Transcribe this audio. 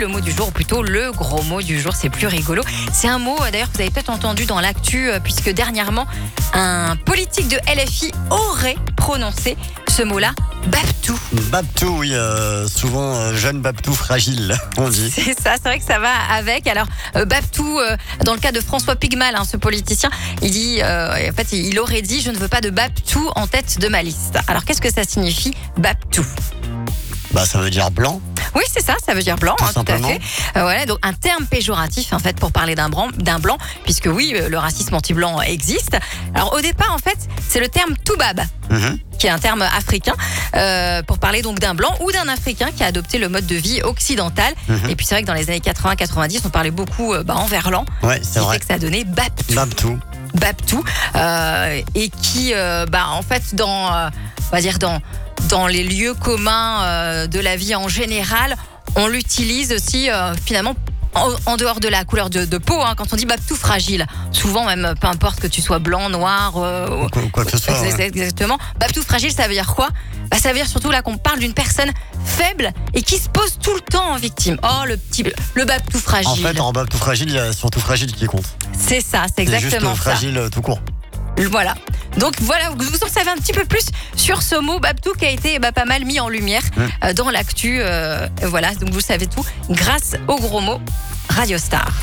Le mot du jour, ou plutôt le gros mot du jour, c'est plus rigolo. C'est un mot, d'ailleurs, que vous avez peut-être entendu dans l'actu, puisque dernièrement, un politique de LFI aurait prononcé ce mot-là, Babtou. Babtou, oui, souvent jeune Babtou fragile, on dit. C'est ça, c'est vrai que ça va avec. Alors, Babtou, dans le cas de François Pigmal, ce politicien, il dit, en fait, il aurait dit « Je ne veux pas de Babtou en tête de ma liste ». Alors, qu'est-ce que ça signifie, Babtou ? Ça veut dire blanc. Oui, c'est ça veut dire blanc, tout à simplement. fait. Voilà, donc un terme péjoratif, en fait, pour parler d'un blanc, puisque oui, le racisme anti-blanc existe. Alors, au départ, en fait, c'est le terme toubab, qui est un terme africain, pour parler donc d'un blanc ou d'un africain qui a adopté le mode de vie occidental. Et puis, c'est vrai que dans les années 80-90, on parlait beaucoup en verlan. Ouais, c'est vrai. Fait que ça donnait Babtou. Babtou. Et qui, en fait, on va dire dans les lieux communs de la vie en général, on l'utilise aussi finalement en dehors de la couleur de peau, quand on dit Babtou fragile. Souvent même, peu importe que tu sois blanc, noir, quoi que ce soit. Exactement. Babtou fragile, ça veut dire quoi ? Ça veut dire surtout là qu'on parle d'une personne faible et qui se pose tout le temps en victime. Oh, le Babtou fragile. En fait, en Babtou fragile, il y a surtout fragile qui compte. C'est ça, c'est exactement juste ça. fragile tout court. Voilà. Donc voilà, vous en savez un petit peu plus sur ce mot Babtou qui a été pas mal mis en lumière dans l'actu. Voilà, donc vous savez tout grâce au gros mot Radio Star.